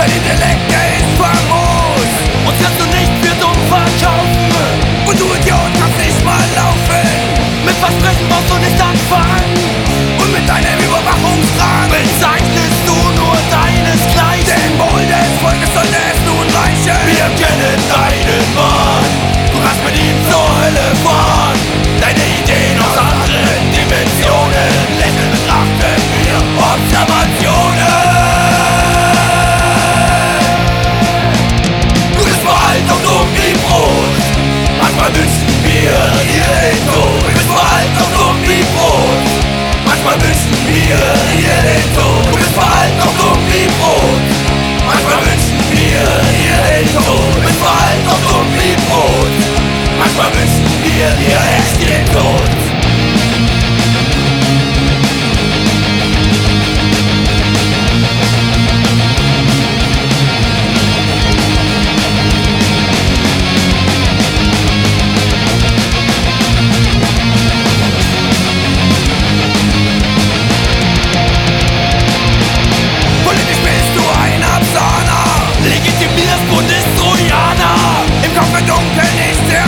Dein Intellekt, der ist famos. Uns kannst du nicht für dumm verkaufen. Und du Idiot kannst nicht mal laufen. Mit Versprechen brauchst du nicht anfangen. Und mit deinem Überwachungsdrang bezeichnest du nur deinesgleichen. Den Wohl des Volkes sollte es nun reichen. Wir kennen deinen Mann. Du kannst mit ihm zur Hölle fahren. Deine Ideen aus anderen Dimensionen. Lächeln betrachten wir Observationen. Du bist vor alt und dumm wie Brot. Manchmal wünschen wir dir den Tod. Du bist vor alt und dumm wie Brot. Manchmal wünschen wir dir den Tod. Du bist vor alt und dumm wie Brot. Manchmal wünschen wir dir den Tod. Du bist vor alt und dumm wie Brot. Manchmal wünschen wir dir echt den Tod. Politisch bist du ein Absahner. Legitimierst Bundestrojaner. Im Kopf im Dunkeln ist der